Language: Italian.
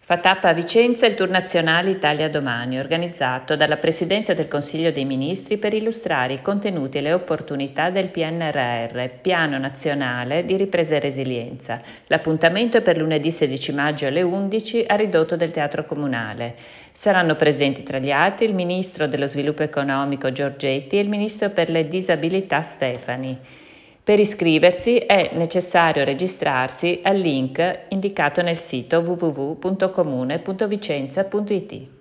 Fa tappa a Vicenza il Tour Nazionale Italia Domani, organizzato dalla Presidenza del Consiglio dei Ministri per illustrare i contenuti e le opportunità del PNRR, Piano Nazionale di Ripresa e Resilienza. L'appuntamento è per lunedì 16 maggio alle 11 a Ridotto del Teatro Comunale. Saranno presenti tra gli altri il Ministro dello Sviluppo Economico Giorgetti e il Ministro per le Disabilità Stefani. Per iscriversi è necessario registrarsi al link indicato nel sito www.comune.vicenza.it.